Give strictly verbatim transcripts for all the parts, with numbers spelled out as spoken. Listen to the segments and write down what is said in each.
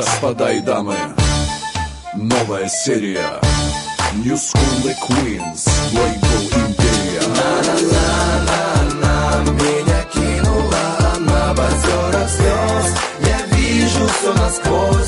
Господа и дамы, новая серия New School и Queens, лейбл Империя. На-на-на-на-на, меня кинула она, базера слез. Я вижу все насквозь.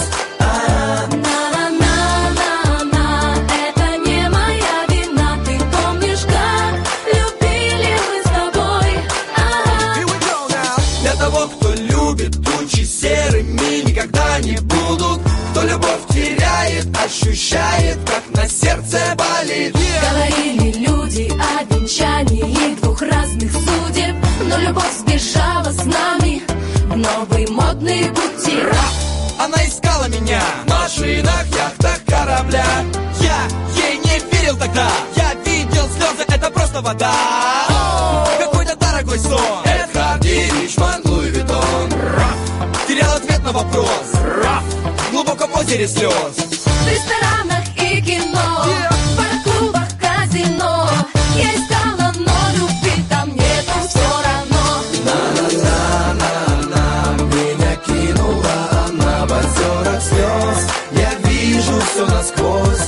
Никогда не будут, кто любовь теряет, ощущает, как на сердце болит. Говорили люди о венчании двух разных судеб, но любовь сбежала с нами в новые модные пути. Она искала меня в машинах, яхтах, кораблях. Я ей не верил тогда, я видел слезы, это просто вода. Какой-то дорогой сон, Эд Харди, Ричмонд, Луи Виттон. Терял ответ на вопрос в глубоком озере слез. В ресторанах и кино, в парк-клубах, казино. Я искала, но любви там нету все равно. На-на-на-на-на, меня кинула она в озерах слез. Я вижу все насквозь.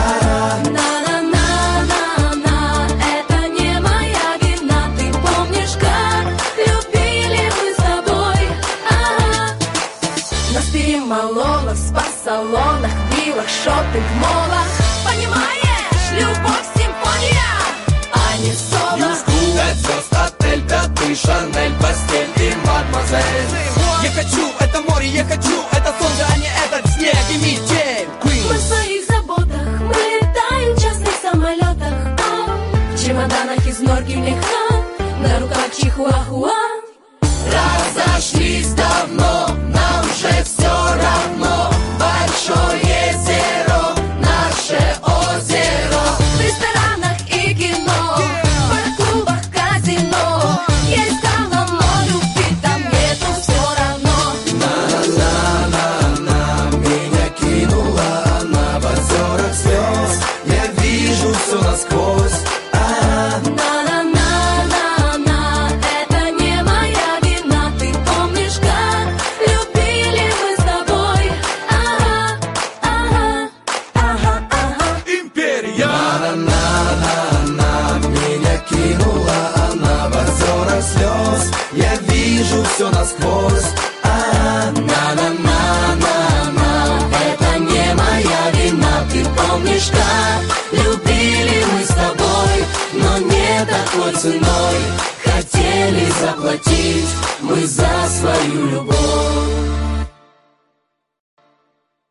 Перемолола в спа-салонах, виллах, шоппинг-молах. Понимаешь, любовь симфония, а не соло. Пять звезд, отель, пятый, Шанель, постель и мадемуазель. Я хочу это море, я хочу это солнце, а не этот снег и метель. Мы в своих заботах, мы летаем в частных самолетах, а в чемоданах из норки в мехах, на руках чихуахуа. Разошлись давно, нам же все равно. Большое зеро, наше озеро. В ресторанах и кино, в парк-клубах, казино. Я искала, но любви там нету все равно. На-на-на-на, меня кинула она в озерах слез. Я вижу все насквозь. Я вижу все насквозь. На-на-на-на-на, это не моя вина. Ты помнишь, как любили мы с тобой, но не такой ценой хотели заплатить мы за свою любовь.